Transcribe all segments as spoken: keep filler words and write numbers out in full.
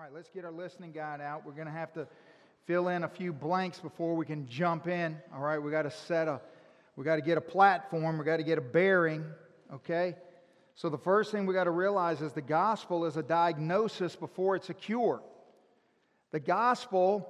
right, let's get our listening guide out. We're going to have to fill in a few blanks before we can jump in. All right, we got to set a, we got to get a platform. We got to get a bearing. Okay, so the first thing we got to realize is the gospel is a diagnosis before it's a cure. The gospel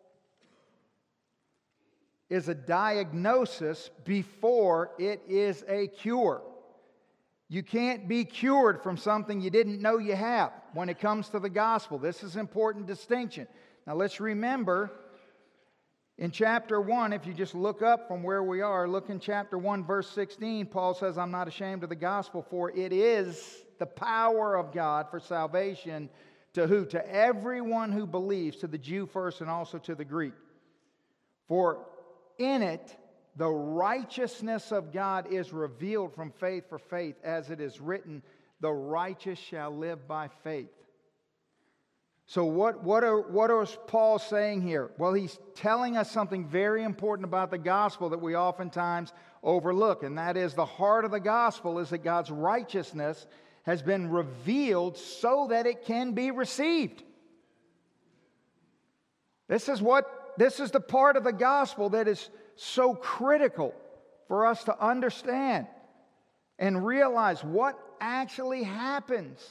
is a diagnosis before it is a cure. You can't be cured from something you didn't know you have when it comes to the gospel. This is an important distinction. Now let's remember, in chapter one, if you just look up from where we are, look in chapter one, verse sixteen, Paul says, I'm not ashamed of the gospel, for it is the power of God for salvation to who? To everyone who believes, to the Jew first and also to the Greek. For in it, the righteousness of God is revealed from faith for faith, as it is written, the righteous shall live by faith. So what, what, are, what is Paul saying here? Well, he's telling us something very important about the gospel that we oftentimes overlook, and that is the heart of the gospel is that God's righteousness has been revealed so that it can be received. This is what, this is the part of the gospel that is so critical for us to understand and realize what actually happens.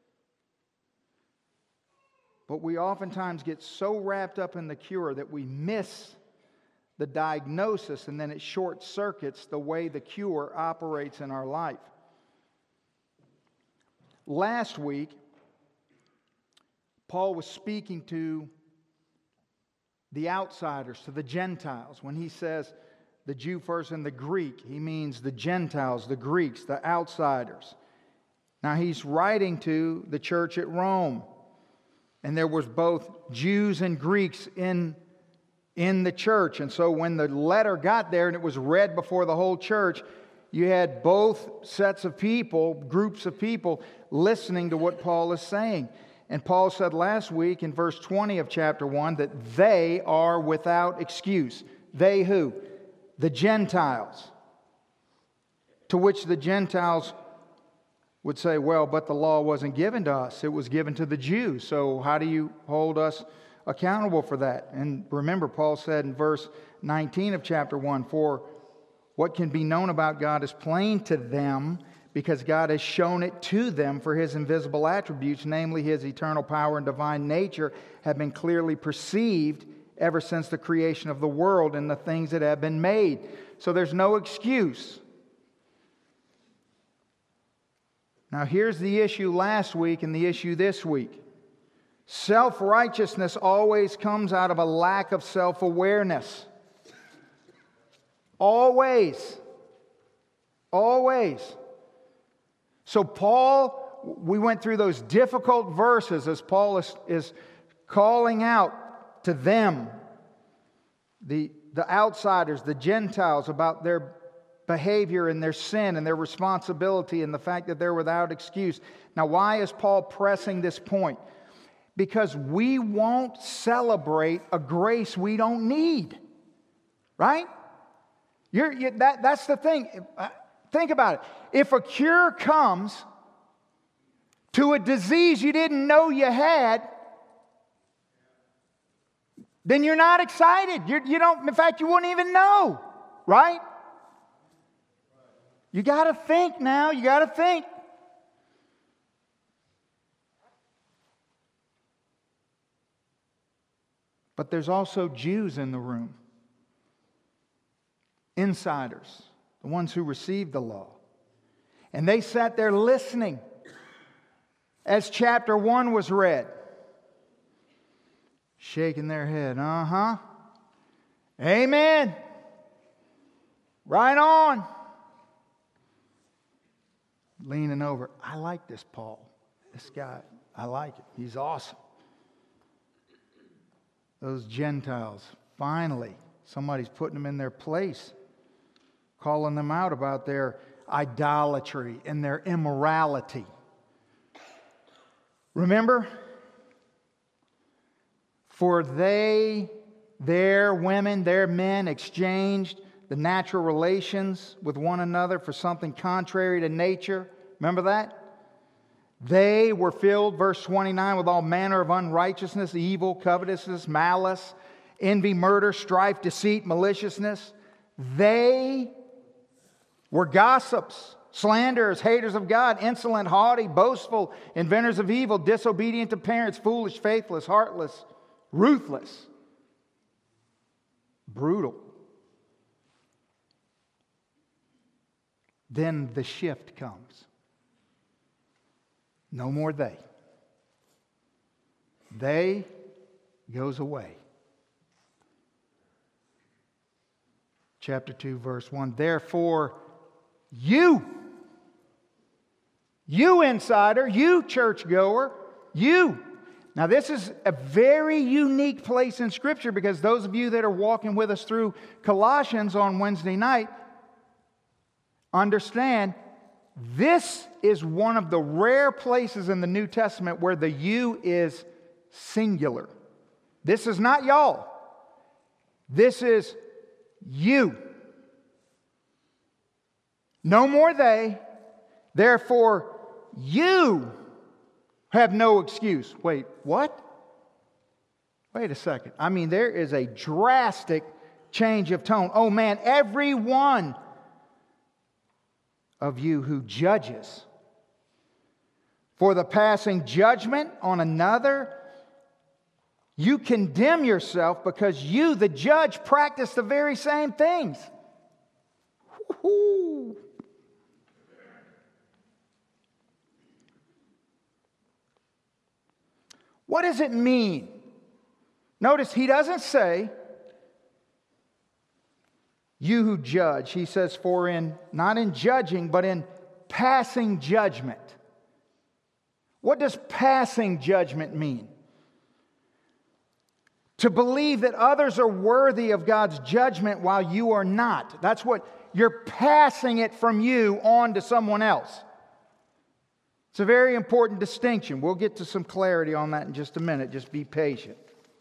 But we oftentimes get so wrapped up in the cure that we miss the diagnosis, and then it short circuits the way the cure operates in our life. Last week, Paul was speaking to the outsiders, to the Gentiles. When he says the Jew first and the Greek, he means the Gentiles, the Greeks, the outsiders. Now he's writing to the church at Rome. And there was both Jews and Greeks in, in the church. And so when the letter got there and it was read before the whole church, you had both sets of people, groups of people, listening to what Paul is saying. And Paul said last week in verse twenty of chapter one that they are without excuse. They who? The Gentiles. To which the Gentiles would say, well, but the law wasn't given to us. It was given to the Jews. So how do you hold us accountable for that? And remember, Paul said in verse nineteen of chapter one, for what can be known about God is plain to them, because God has shown it to them, for His invisible attributes, namely His eternal power and divine nature, have been clearly perceived ever since the creation of the world and the things that have been made. So there's no excuse. Now here's the issue last week and the issue this week. Self-righteousness always comes out of a lack of self-awareness. Always. Always. So Paul, we went through those difficult verses as Paul is, is calling out to them, the, the outsiders, the Gentiles, about their behavior and their sin and their responsibility and the fact that they're without excuse. Now, why is Paul pressing this point? Because we won't celebrate a grace we don't need. Right? You're, you, that, that's the thing. Think about it. If a cure comes to a disease you didn't know you had, then you're not excited. You're, you don't. In fact, you wouldn't even know. Right? You got to think now. You got to think. But there's also Jews in the room. Insiders. The ones who received the law. And they sat there listening as chapter one was read. Shaking their head. Uh-huh. Amen. Right on. Leaning over. I like this Paul. This guy. I like it. He's awesome. Those Gentiles. Finally, somebody's putting them in their place. Calling them out about their idolatry and their immorality. Remember? For they, their women, their men exchanged the natural relations with one another for something contrary to nature. Remember that? They were filled, verse twenty-nine, with all manner of unrighteousness, evil, covetousness, malice, envy, murder, strife, deceit, maliciousness. They were gossips, slanderers, haters of God, insolent, haughty, boastful, inventors of evil, disobedient to parents, foolish, faithless, heartless, ruthless, brutal. Then the shift comes. No more they. They goes away. Chapter two, verse one. Therefore, you, you insider, you churchgoer, you. Now this is a very unique place in Scripture, because those of you that are walking with us through Colossians on Wednesday night understand this is one of the rare places in the New Testament where the you is singular. This is not y'all. This is you. No more they. Therefore, you have no excuse. Wait, what? Wait a second. I mean, there is a drastic change of tone. Oh man, every one of you who judges for the passing judgment on another, you condemn yourself, because you, the judge, practice the very same things. Woo-hoo. What does it mean? Notice he doesn't say, you who judge. He says, for in, not in judging, but in passing judgment. What does passing judgment mean? To believe that others are worthy of God's judgment while you are not. That's what, you're passing it from you on to someone else. It's a very important distinction. We'll get to some clarity on that in just a minute. Just be patient.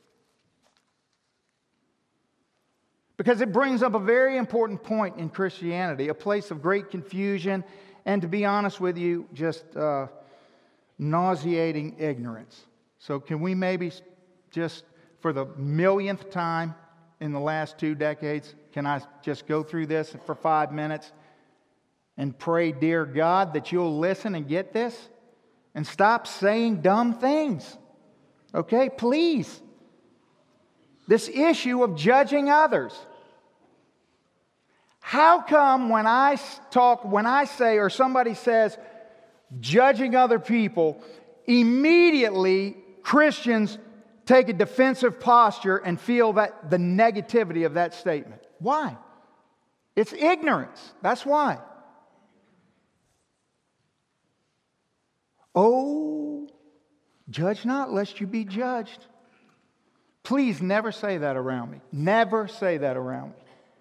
Because it brings up a very important point in Christianity, a place of great confusion, and to be honest with you, just uh, nauseating ignorance. So can we maybe just, for the millionth time in the last two decades, can I just go through this for five minutes and pray, dear God, that you'll listen and get this and stop saying dumb things? Okay, please. This issue of judging others. How come when I talk, when I say, or somebody says, judging other people, immediately Christians take a defensive posture and feel that the negativity of that statement? Why? It's ignorance. That's why. Oh, judge not, lest you be judged. Please never say that around me. Never say that around me.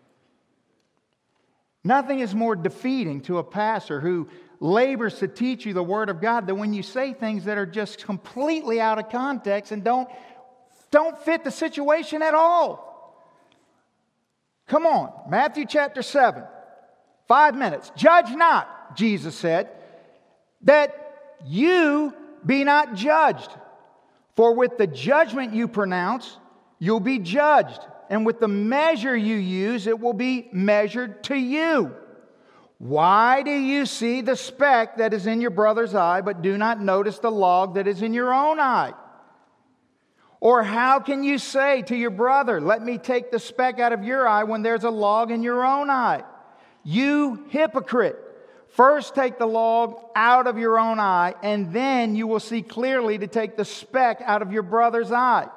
Nothing is more defeating to a pastor who labors to teach you the Word of God than when you say things that are just completely out of context and don't, don't fit the situation at all. Come on, Matthew chapter seven, five minutes. Judge not, Jesus said, that you be not judged. For with the judgment you pronounce, you'll be judged. And with the measure you use, it will be measured to you. Why do you see the speck that is in your brother's eye, but do not notice the log that is in your own eye? Or how can you say to your brother, let me take the speck out of your eye, when there's a log in your own eye? You hypocrite! First take the log out of your own eye, and then you will see clearly to take the speck out of your brother's eye.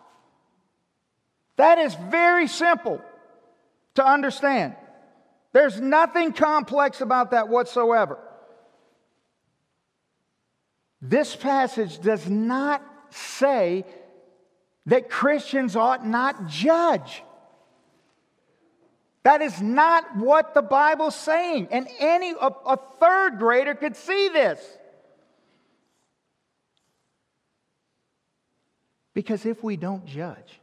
That is very simple to understand. There's nothing complex about that whatsoever. This passage does not say that Christians ought not judge. That is not what the Bible's saying. And any a, a third grader could see this. Because if we don't judge,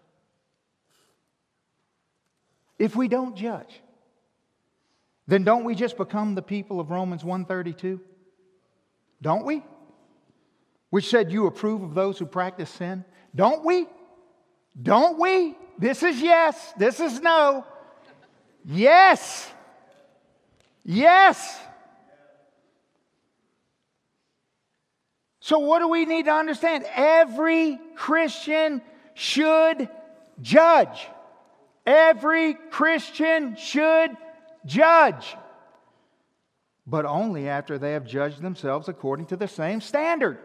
if we don't judge, then don't we just become the people of Romans one thirty-two? Don't we? which said you approve of those who practice sin? Don't we? Don't we? This is yes. This is no. Yes. Yes. So what do we need to understand? Every Christian should judge. Every Christian should judge. But only after they have judged themselves according to the same standard.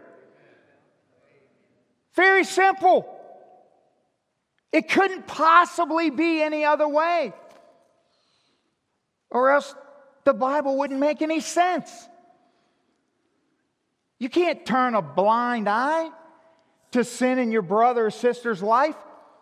Very simple. It couldn't possibly be any other way. Or else the Bible wouldn't make any sense. You can't turn a blind eye to sin in your brother or sister's life.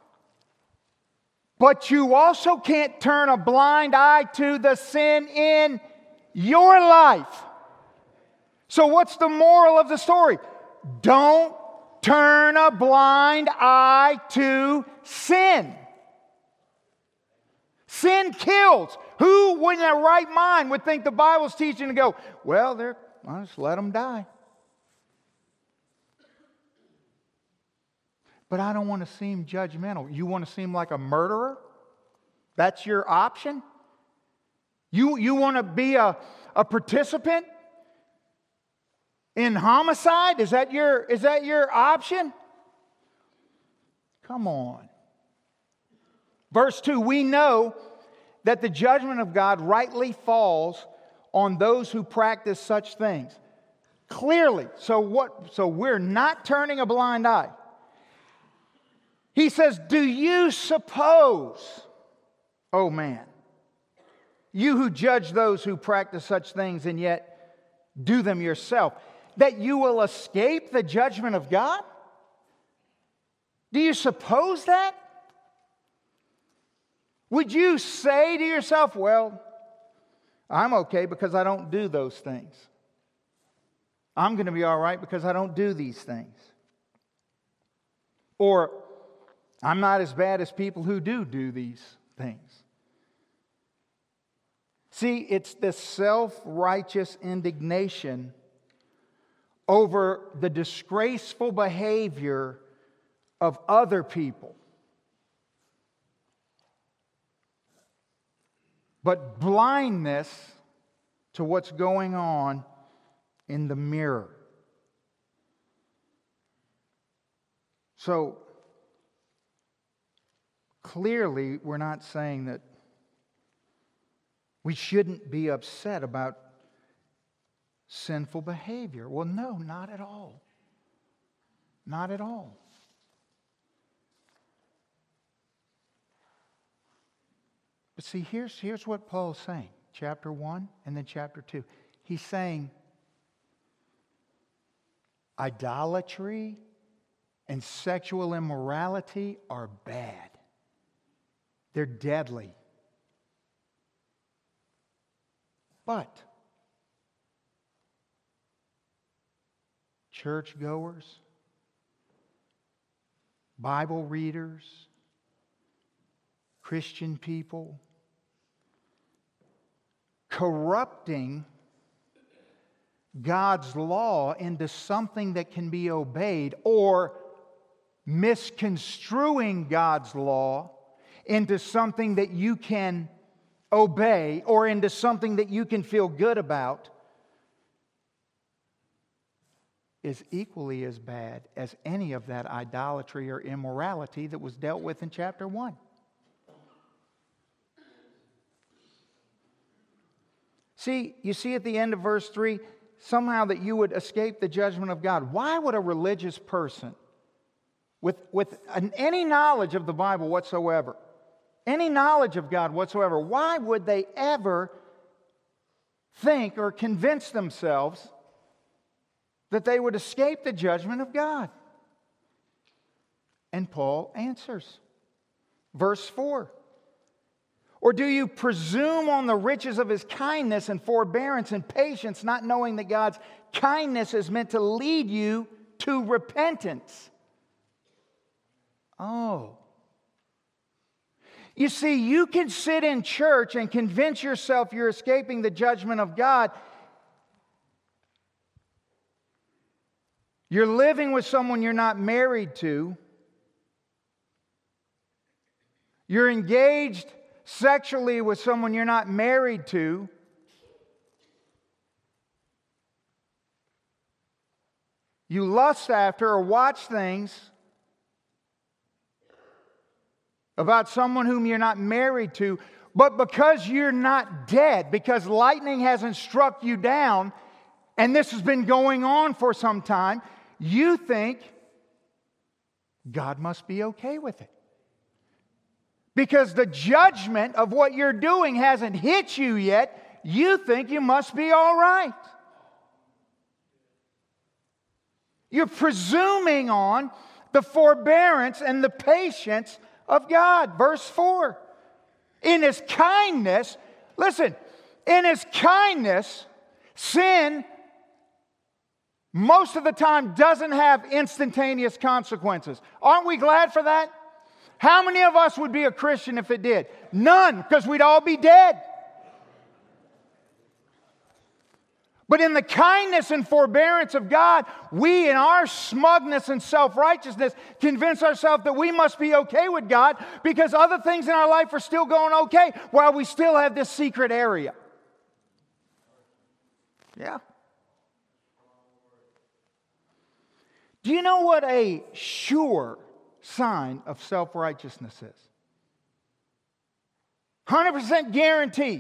But you also can't turn a blind eye to the sin in your life. So what's the moral of the story? Don't turn a blind eye to sin. Sin kills. Who in their right mind would think the Bible's teaching to go, well, they're, I'll just let them die. But I don't want to seem judgmental. You want to seem like a murderer? That's your option? You, you want to be a, a participant in homicide? Is that your, is that your option? Come on. Verse two, we know that the judgment of God rightly falls on those who practice such things. Clearly. So what? So we're not turning a blind eye. He says, do you suppose, oh man, you who judge those who practice such things and yet do them yourself, that you will escape the judgment of God? Do you suppose that? Would you say to yourself, well, I'm okay because I don't do those things. I'm going to be all right because I don't do these things. Or, I'm not as bad as people who do do these things. See, it's this self-righteous indignation over the disgraceful behavior of other people. But blindness to what's going on in the mirror. So, clearly, we're not saying that we shouldn't be upset about sinful behavior. Well, no, not at all. Not at all. But see, here's, here's what Paul's saying. Chapter one and then chapter two. He's saying idolatry and sexual immorality are bad. They're deadly. But churchgoers, Bible readers, Christian people, corrupting God's law into something that can be obeyed, or misconstruing God's law into something that you can obey, or into something that you can feel good about, is equally as bad as any of that idolatry or immorality that was dealt with in chapter one. See, you see at the end of verse three, somehow that you would escape the judgment of God. Why would a religious person with, with an, any knowledge of the Bible whatsoever, any knowledge of God whatsoever, why would they ever think or convince themselves that they would escape the judgment of God? And Paul answers. Verse four. Or do you presume on the riches of His kindness and forbearance and patience, not knowing that God's kindness is meant to lead you to repentance? Oh. You see, you can sit in church and convince yourself you're escaping the judgment of God, You're living with someone you're not married to. You're engaged sexually with someone you're not married to. You lust after or watch things about someone whom you're not married to, but because you're not dead, because lightning hasn't struck you down, and this has been going on for some time, you think God must be okay with it. Because the judgment of what you're doing hasn't hit you yet, you think you must be all right. You're presuming on the forbearance and the patience of God. Verse four. In His kindness, listen, in His kindness, sin most of the time doesn't have instantaneous consequences. Aren't we glad for that? How many of us would be a Christian if it did? None, because we'd all be dead. But in the kindness and forbearance of God, we in our smugness and self-righteousness convince ourselves that we must be okay with God because other things in our life are still going okay while we still have this secret area. Yeah. Do you know what a sure sign of self-righteousness is? one hundred percent guarantee.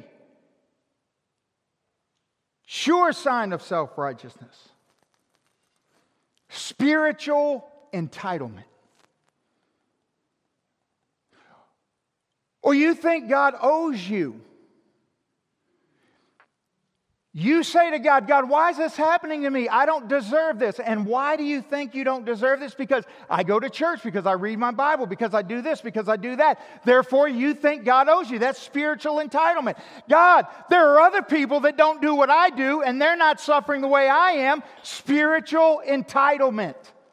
Sure sign of self-righteousness. Spiritual entitlement. Or you think God owes you. You say to God, God, why is this happening to me? I don't deserve this. And why do you think you don't deserve this? Because I go to church, because I read my Bible, because I do this, because I do that. Therefore, you think God owes you. That's spiritual entitlement. God, there are other people that don't do what I do, and they're not suffering the way I am. Spiritual entitlement.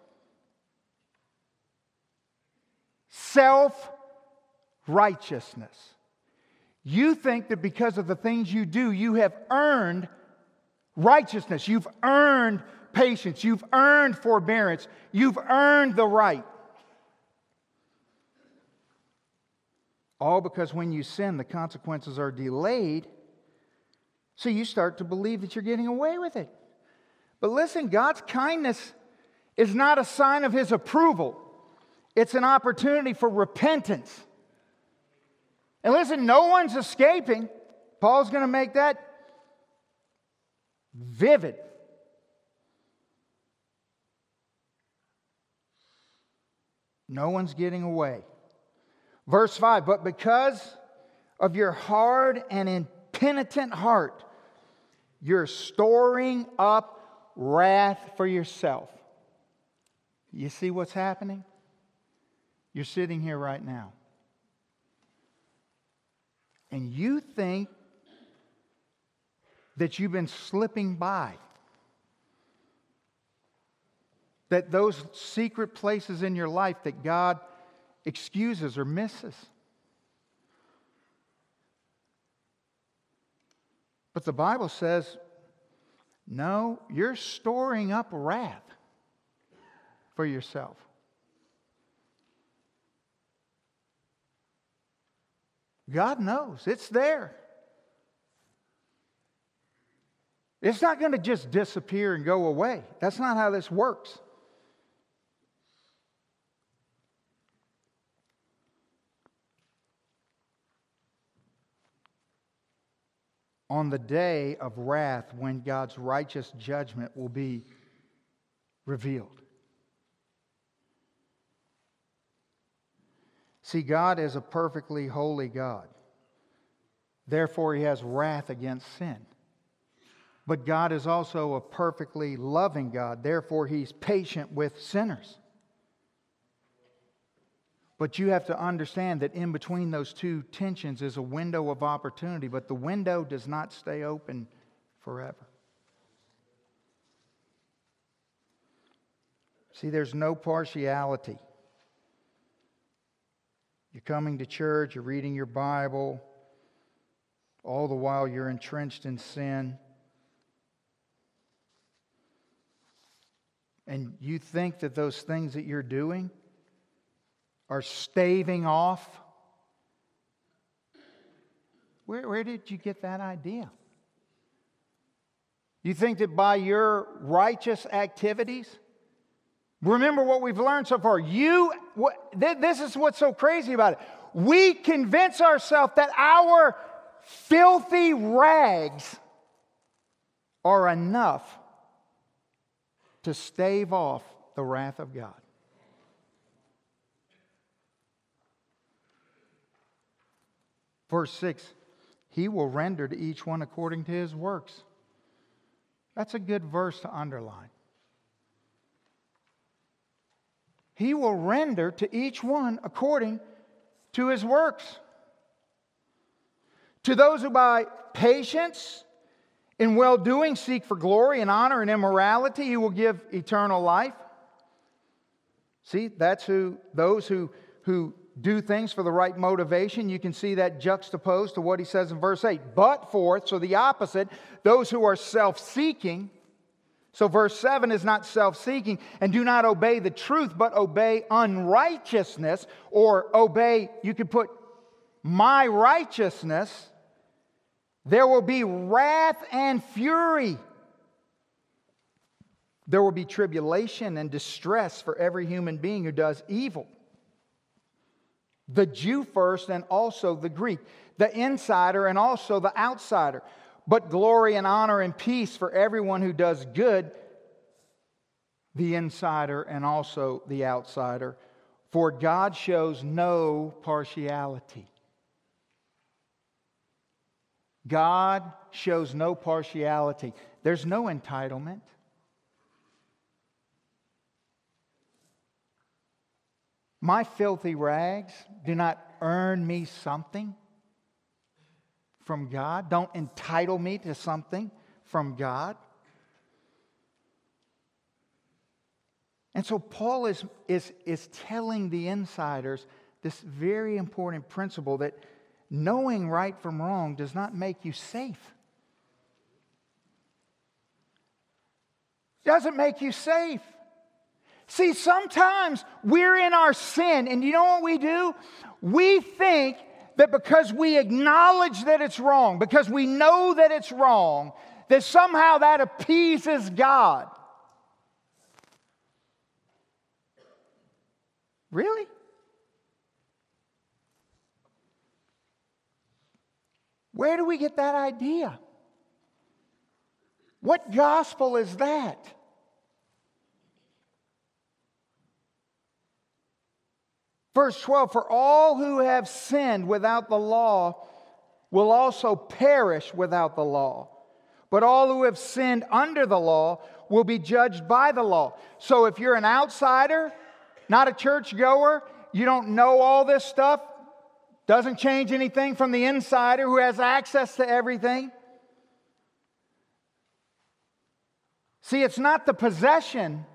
Self-righteousness. You think that because of the things you do, you have earned righteousness. You've earned patience. You've earned forbearance. You've earned the right. All because when you sin, the consequences are delayed. So you start to believe that you're getting away with it. But listen, God's kindness is not a sign of His approval. It's an opportunity for repentance. And listen, no one's escaping. Paul's going to make that vivid. No one's getting away. Verse five, but because of your hard and impenitent heart, you're storing up wrath for yourself. You see what's happening? You're sitting here right now. And you think that you've been slipping by. That those secret places in your life that God excuses or misses. But the Bible says, no, you're storing up wrath for yourself. God knows. It's there. It's not going to just disappear and go away. That's not how this works. On the day of wrath, when God's righteous judgment will be revealed. See, God is a perfectly holy God. Therefore, He has wrath against sin. But God is also a perfectly loving God. Therefore, He's patient with sinners. But you have to understand that in between those two tensions is a window of opportunity. But the window does not stay open forever. See, there's no partiality. You're coming to church, you're reading your Bible, all the while you're entrenched in sin. and you think that those things that you're doing are staving off, where, where did you get that idea? You think that by your righteous activities, remember what we've learned so far. You, what, this is what's so crazy about it. We convince ourselves that our filthy rags are enough to stave off the wrath of God. Verse six, He will render to each one according to his works. That's a good verse to underline. He will render to each one according to his works. To those who by patience in well-doing seek for glory and honor and immorality, He will give eternal life. See, that's who those who, who do things for the right motivation. You can see that juxtaposed to what He says in verse eight. But forth, so the opposite, those who are self-seeking. So verse seven is not self-seeking, and do not obey the truth, but obey unrighteousness, or obey, you could put, my righteousness. There will be wrath and fury. There will be tribulation and distress for every human being who does evil. The Jew first and also the Greek. The insider and also the outsider. But glory and honor and peace for everyone who does good. The insider and also the outsider. For God shows no partiality. God shows no partiality. There's no entitlement. My filthy rags do not earn me something from God. Don't entitle me to something from God. And so Paul is, is, is telling the insiders this very important principle that knowing right from wrong does not make you safe. Doesn't make you safe. See, sometimes we're in our sin, and you know what we do? We think that because we acknowledge that it's wrong, because we know that it's wrong, that somehow that appeases God. Really? Where do we get that idea? What gospel is that? Verse twelve, for all who have sinned without the law will also perish without the law. But all who have sinned under the law will be judged by the law. So if you're an outsider, not a churchgoer, you don't know all this stuff, doesn't change anything from the insider who has access to everything. See, it's not the possession.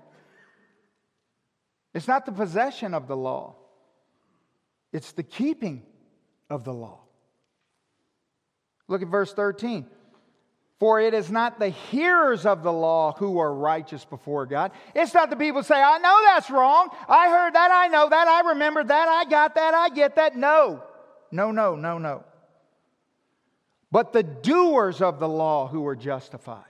It's not the possession of the law. It's the keeping of the law. Look at verse thirteen. For it is not the hearers of the law who are righteous before God. It's not the people who say, I know that's wrong. I heard that. I know that. I remember that. I got that. I get that. No. No, no, no, no. But the doers of the law who are justified.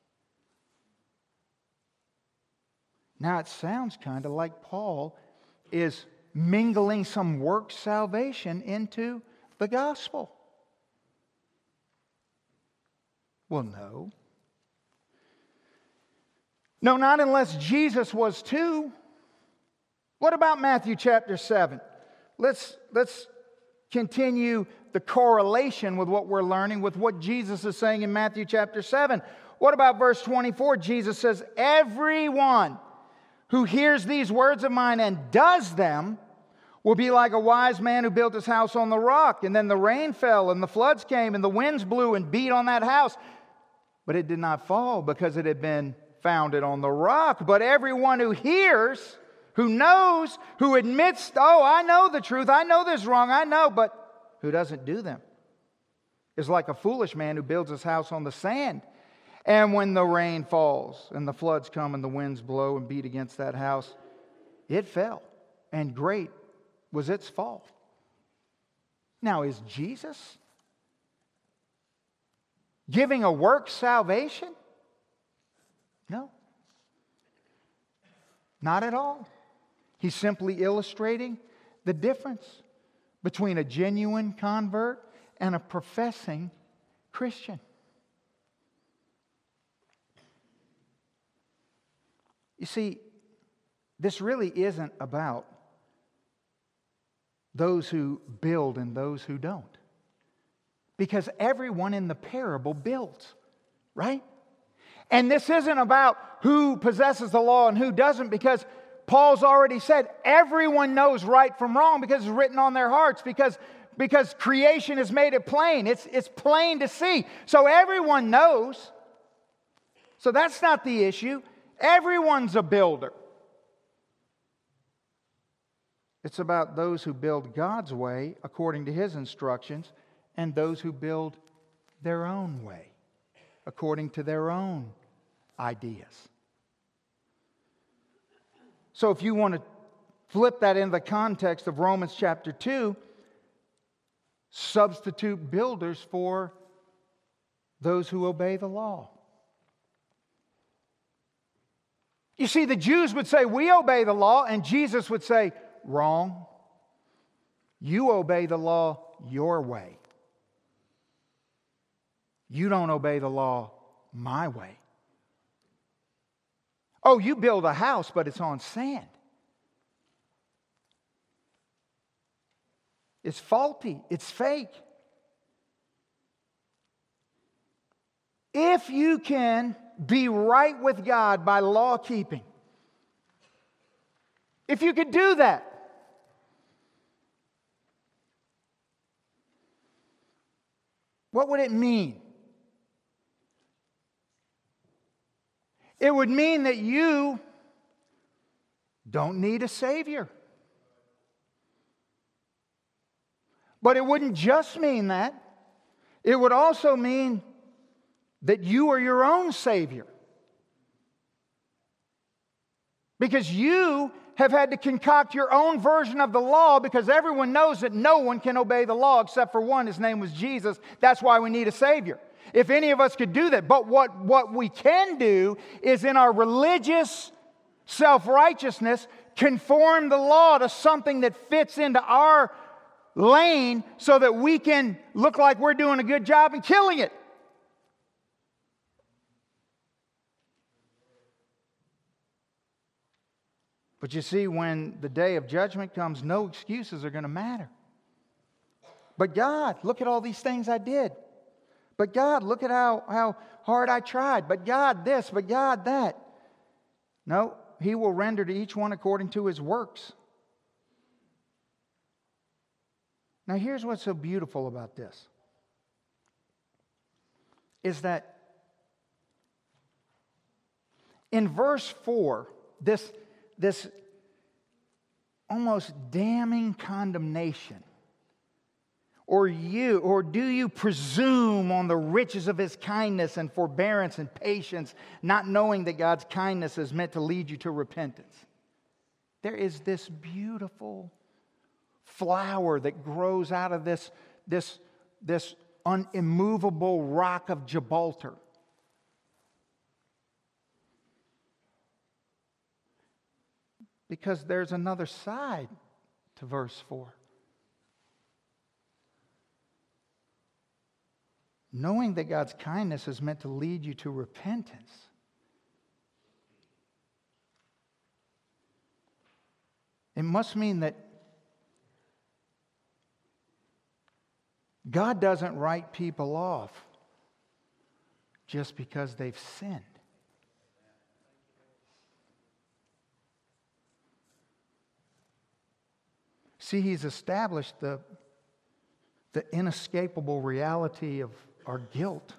Now it sounds kind of like Paul is mingling some work salvation into the gospel. Well, no. No, not unless Jesus was too. What about Matthew chapter seven? Let's, let's continue the correlation with what we're learning with what Jesus is saying in Matthew chapter seven. What about verse twenty-four? Jesus says, everyone who hears these words of mine and does them will be like a wise man who built his house on the rock. And then the rain fell and the floods came and the winds blew and beat on that house. But it did not fall because it had been founded on the rock. But everyone who hears, who knows, who admits, oh, I know the truth, I know this is wrong, I know, but who doesn't do them, is like a foolish man who builds his house on the sand. And when the rain falls and the floods come and the winds blow and beat against that house, it fell, and great was its fall. Now, is Jesus giving a work salvation? No. Not at all. He's simply illustrating the difference between a genuine convert and a professing Christian. You see, this really isn't about those who build and those who don't. Because everyone in the parable builds, right? And this isn't about who possesses the law and who doesn't, because Paul's already said everyone knows right from wrong because it's written on their hearts, because, because creation has made it plain. It's, it's plain to see. So everyone knows. So that's not the issue. Everyone's a builder. It's about those who build God's way according to His instructions and those who build their own way according to their own ideas. So if you want to flip that in the context of Romans chapter two, substitute builders for those who obey the law. You see, the Jews would say, we obey the law, and Jesus would say, wrong. You obey the law your way. You don't obey the law my way. Oh, you build a house, but it's on sand. It's faulty. It's fake. If you can be right with God by law keeping, if you could do that, what would it mean? It would mean that you don't need a Savior. But it wouldn't just mean that. It would also mean that you are your own Savior. Because you have had to concoct your own version of the law, because everyone knows that no one can obey the law except for one. His name was Jesus. That's why we need a Savior. If any of us could do that. But what, what we can do is, in our religious self-righteousness, conform the law to something that fits into our lane so that we can look like we're doing a good job and killing it. But you see, when the day of judgment comes, no excuses are going to matter. But God, look at all these things I did. But God, look at how, how hard I tried. But God this, but God that. No, He will render to each one according to his works. Now here's what's so beautiful about this. Is that in verse four, this, this almost damning condemnation, or you, or do you presume on the riches of His kindness and forbearance and patience, not knowing that God's kindness is meant to lead you to repentance? There is this beautiful flower that grows out of this, this, this unimmovable rock of Gibraltar. Because there's another side to verse four. Knowing that God's kindness is meant to lead you to repentance. It must mean that God doesn't write people off just because they've sinned. See, He's established the, the inescapable reality of our guilt.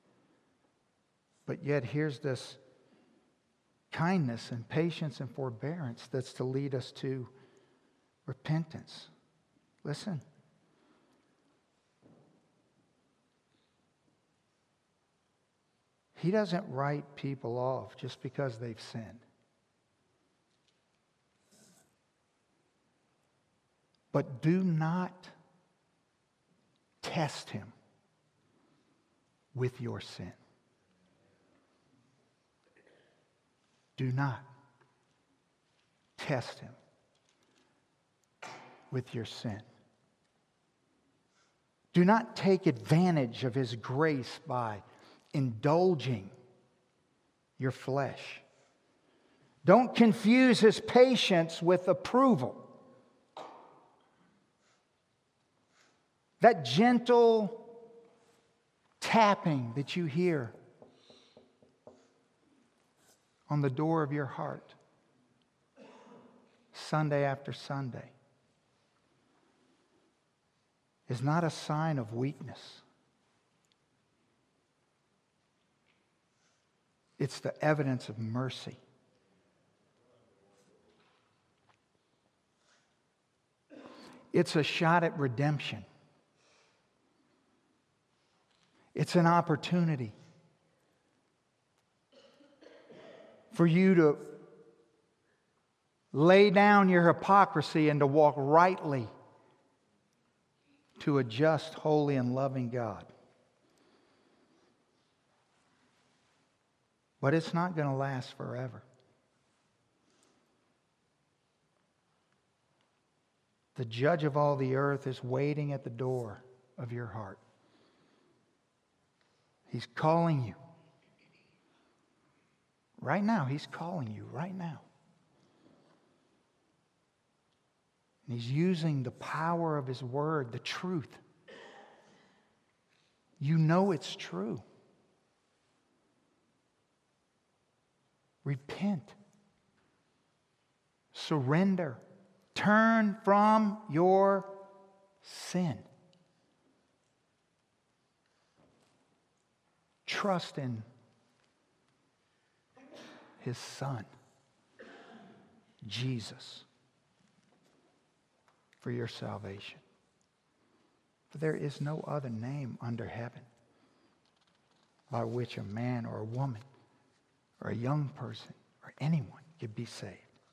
But yet here's this kindness and patience and forbearance that's to lead us to repentance. Listen. He doesn't write people off just because they've sinned. But do not test him with your sin. Do not test him with your sin. Do not take advantage of his grace by indulging your flesh. Don't confuse his patience with approval. That gentle tapping that you hear on the door of your heart Sunday after Sunday is not a sign of weakness. It's the evidence of mercy. It's a shot at redemption. It's an opportunity for you to lay down your hypocrisy and to walk rightly to a just, holy, and loving God. But it's not going to last forever. The judge of all the earth is waiting at the door of your heart. He's calling you. Right now, he's calling you right now. And he's using the power of his word, the truth. You know it's true. Repent. Surrender. Turn from your sin. Trust in his Son, Jesus, for your salvation. For there is no other name under heaven by which a man or a woman or a young person or anyone could be saved.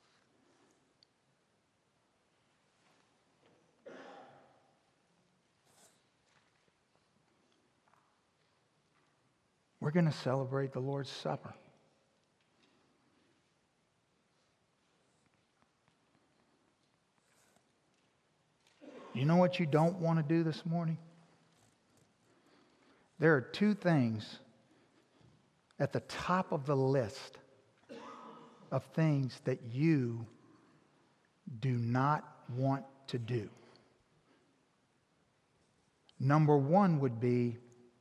We're going to celebrate the Lord's Supper. You know what you don't want to do this morning? There are two things at the top of the list of things that you do not want to do. Number one would be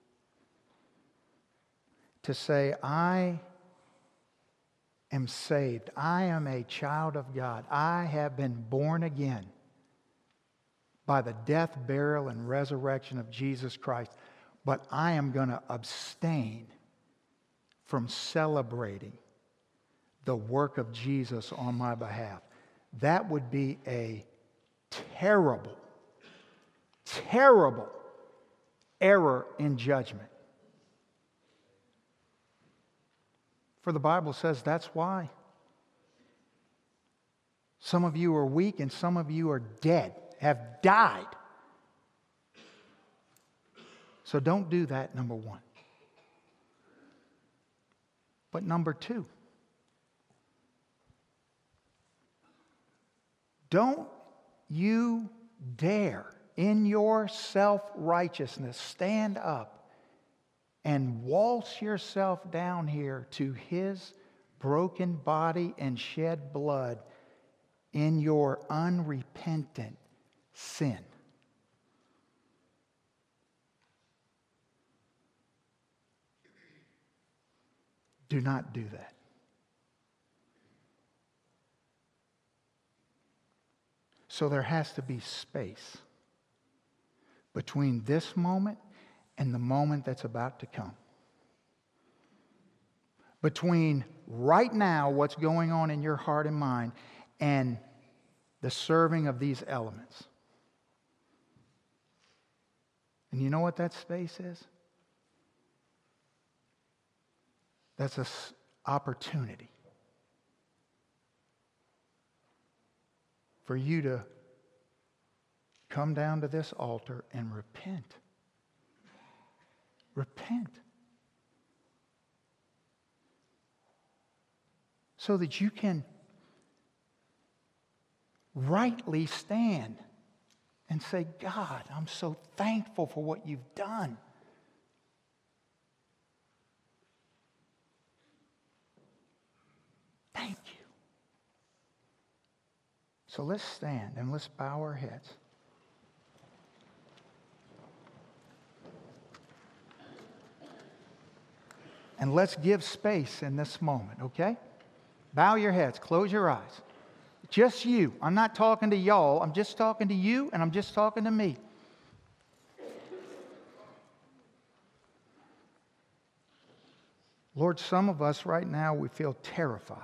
to say, I am saved. I am a child of God. I have been born again by the death, burial, and resurrection of Jesus Christ. But I am going to abstain from celebrating the work of Jesus on my behalf. That would be a terrible, terrible error in judgment. For the Bible says that's why some of you are weak and some of you are dead, have died. So don't do that, number one. But number two, don't you dare in your self-righteousness stand up and waltz yourself down here to his broken body and shed blood in your unrepentant sin. Do not do that. So there has to be space between this moment and the moment that's about to come. Between right now, what's going on in your heart and mind, and the serving of these elements. And you know what that space is? That's an opportunity for you to come down to this altar and repent. Repent. So that you can rightly stand and say, God, I'm so thankful for what you've done. Thank you. So let's stand and let's bow our heads. And let's give space in this moment, okay? Bow your heads, close your eyes. Just you. I'm not talking to y'all. I'm just talking to you, and I'm just talking to me. Lord, some of us right now, we feel terrified.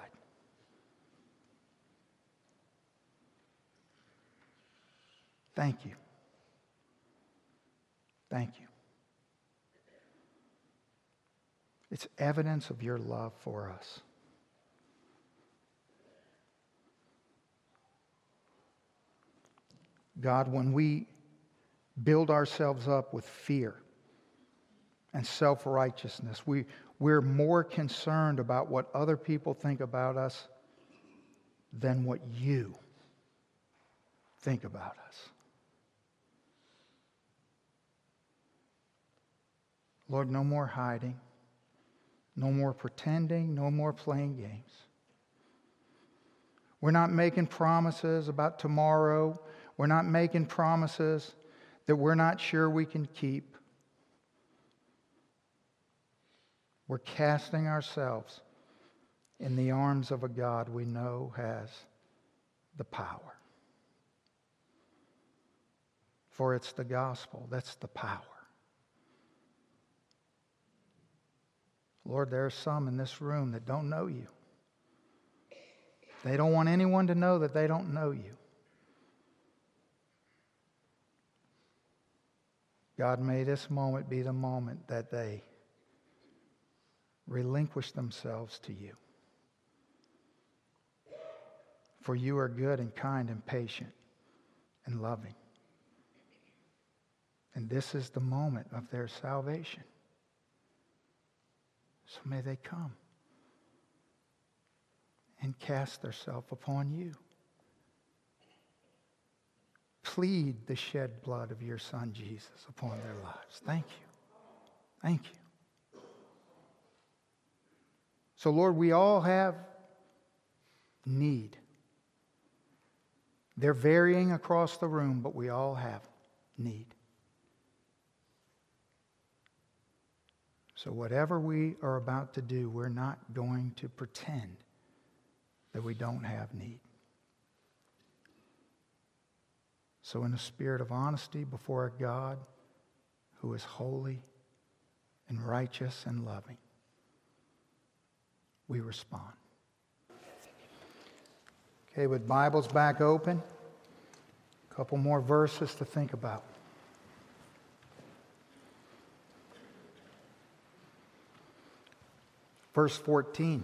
Thank you. Thank you. It's evidence of your love for us. God, when we build ourselves up with fear and self-righteousness, we, we're more concerned about what other people think about us than what you think about us. Lord, no more hiding, no more pretending, no more playing games. We're not making promises about tomorrow. We're not making promises that we're not sure we can keep. We're casting ourselves in the arms of a God we know has the power. For it's the gospel that's the power. Lord, there are some in this room that don't know you. They don't want anyone to know that they don't know you. God, may this moment be the moment that they relinquish themselves to you. For you are good and kind and patient and loving. And this is the moment of their salvation. So may they come and cast themselves upon you. Plead the shed blood of your Son, Jesus, upon their lives. Thank you. Thank you. So, Lord, we all have need. They're varying across the room, but we all have need. So whatever we are about to do, we're not going to pretend that we don't have need. So in a spirit of honesty before a God who is holy and righteous and loving, we respond. Okay, with Bibles back open, a couple more verses to think about. Verse fourteen.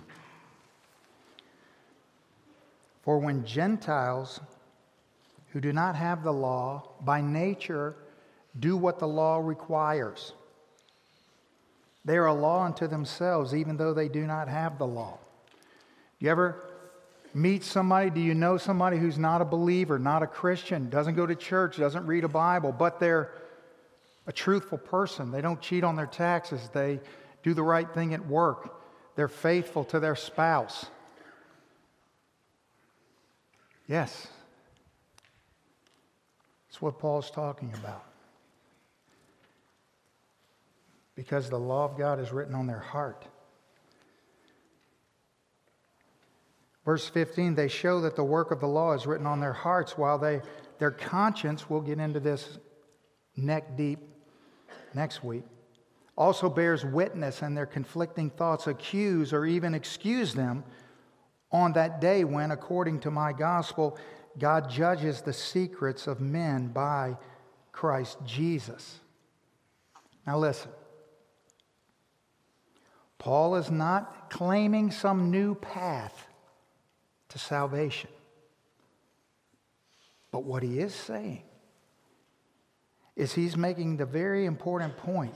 For when Gentiles who do not have the law by nature do what the law requires, they are a law unto themselves, even though they do not have the law. You ever meet somebody, do you know somebody who's not a believer, not a Christian, doesn't go to church, doesn't read a Bible, but they're a truthful person. They don't cheat on their taxes. They do the right thing at work. They're faithful to their spouse. Yes. That's what Paul's talking about. Because the law of God is written on their heart. Verse fifteen, they show that the work of the law is written on their hearts, while they, their conscience, we'll get into this neck deep next week, also bears witness, and their conflicting thoughts accuse or even excuse them on that day when, according to my gospel, God judges the secrets of men by Christ Jesus. Now listen. Paul is not claiming some new path to salvation. But what he is saying is he's making the very important point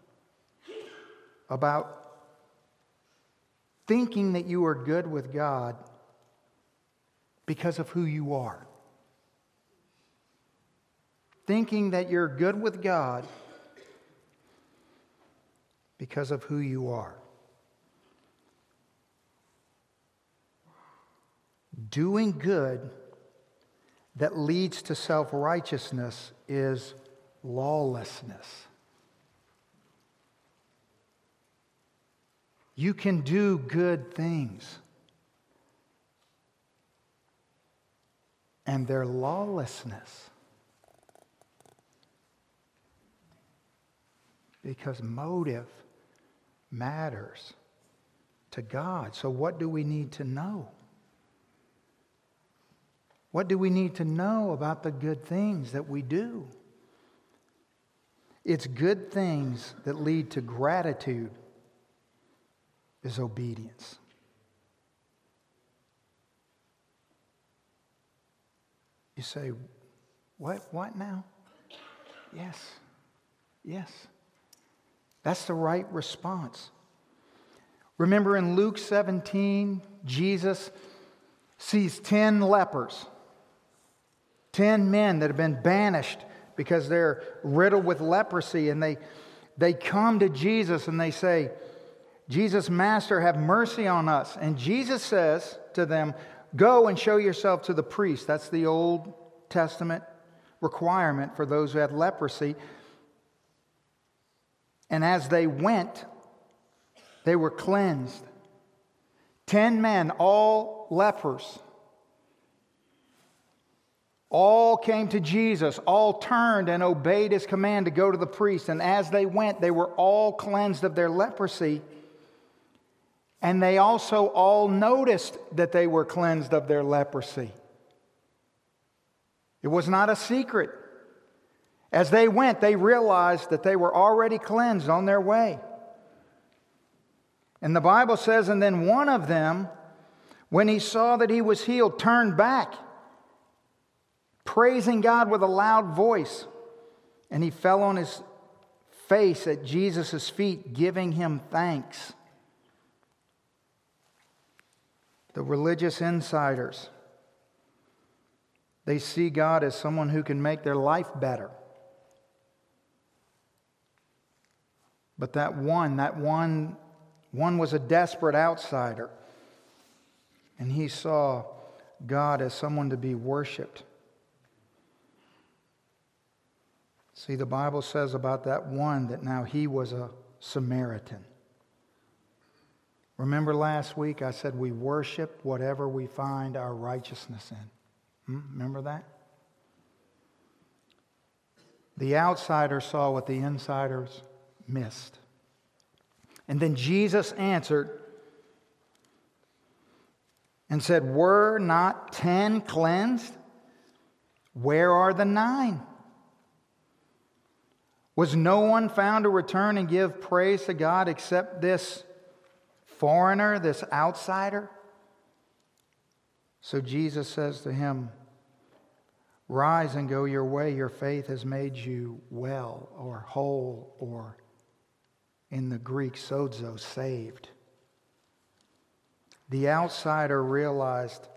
about thinking that you are good with God because of who you are. Thinking that you're good with God because of who you are. Doing good that leads to self-righteousness is lawlessness. You can do good things, and they're lawlessness. Because motive matters to God. So what do we need to know? What do we need to know about the good things that we do? It's good things that lead to gratitude is obedience. You say, what, what now? Yes, yes. That's the right response. Remember in Luke seventeen, Jesus sees ten lepers. Ten men that have been banished because they're riddled with leprosy. And they, they come to Jesus and they say, Jesus, Master, have mercy on us. And Jesus says to them, go and show yourself to the priest. That's the Old Testament requirement for those who had leprosy. And as they went, they were cleansed. Ten men, all lepers. All came to Jesus, all turned and obeyed his command to go to the priest. And as they went, they were all cleansed of their leprosy. And they also all noticed that they were cleansed of their leprosy. It was not a secret. As they went, they realized that they were already cleansed on their way. And the Bible says, and then one of them, when he saw that he was healed, turned back, praising God with a loud voice. And he fell on his face at Jesus' feet, giving him thanks. The religious insiders, they see God as someone who can make their life better. But that one, that one, one was a desperate outsider. And he saw God as someone to be worshiped. See, the Bible says about that one that now he was a Samaritan. Remember last week I said we worship whatever we find our righteousness in. Hmm? Remember that? The outsider saw what the insiders missed. And then Jesus answered and said, were not ten cleansed? Where are the nine? Was no one found to return and give praise to God except this foreigner, this outsider? So Jesus says to him, rise and go your way. Your faith has made you well or whole, or in the Greek, sozo, saved. The outsider realized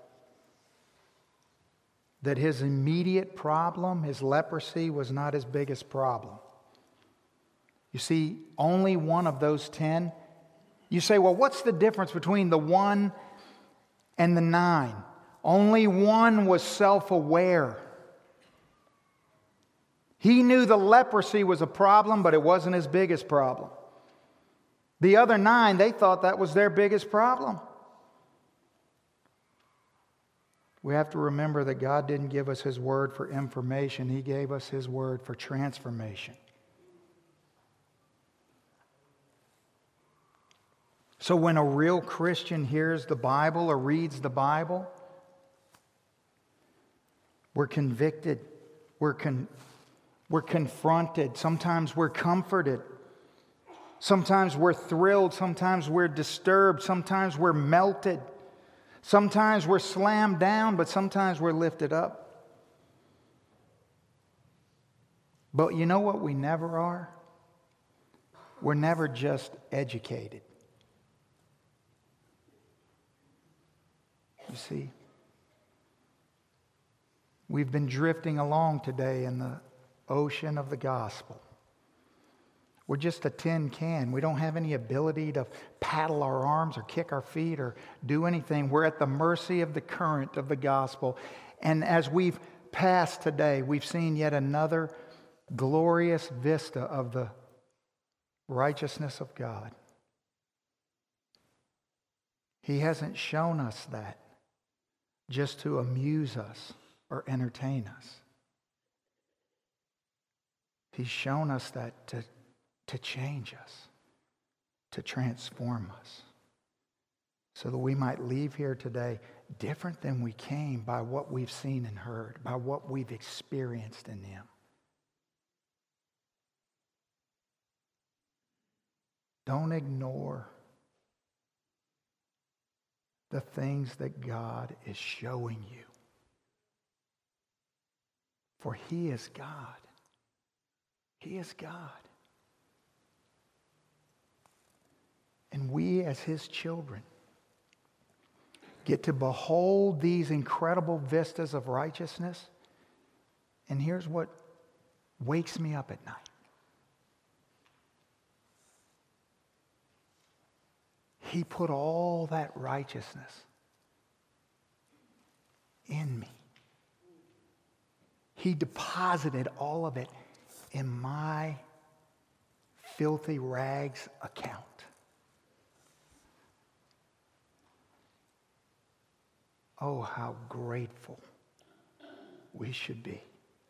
that his immediate problem, his leprosy, was not his biggest problem. You see, only one of those ten. You say, well, what's the difference between the one and the nine? Only one was self-aware. He knew the leprosy was a problem, but it wasn't his biggest problem. The other nine, they thought that was their biggest problem. We have to remember that God didn't give us His word for information. He gave us His word for transformation. So when a real Christian hears the Bible or reads the Bible, we're convicted, we're, con- we're confronted, sometimes we're comforted. Sometimes we're thrilled. Sometimes we're disturbed. Sometimes we're melted. Sometimes we're slammed down, but sometimes we're lifted up. But you know what we never are? We're never just educated. You see, we've been drifting along today in the ocean of the gospel. We're just a tin can. We don't have any ability to paddle our arms or kick our feet or do anything. We're at the mercy of the current of the gospel. And as we've passed today, we've seen yet another glorious vista of the righteousness of God. He hasn't shown us that just to amuse us or entertain us. He's shown us that to, to change us, to transform us, so that we might leave here today different than we came by what we've seen and heard, by what we've experienced in Him. Don't ignore the things that God is showing you. For He is God. He is God. And we as His children get to behold these incredible vistas of righteousness. And here's what wakes me up at night. He put all that righteousness in me. He deposited all of it in my filthy rags account. Oh, how grateful we should be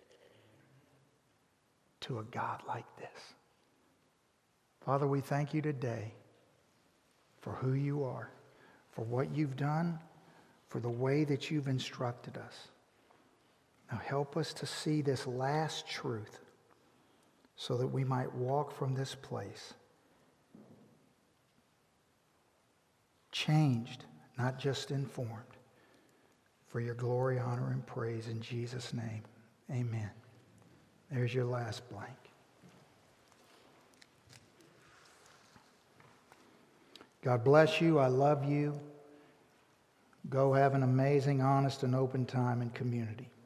to a God like this. Father, we thank you today for who you are, for what you've done, for the way that you've instructed us. Now help us to see this last truth so that we might walk from this place changed, not just informed. For your glory, honor, and praise in Jesus' name, amen. There's your last blank. God bless you. I love you. Go have an amazing, honest, and open time in community.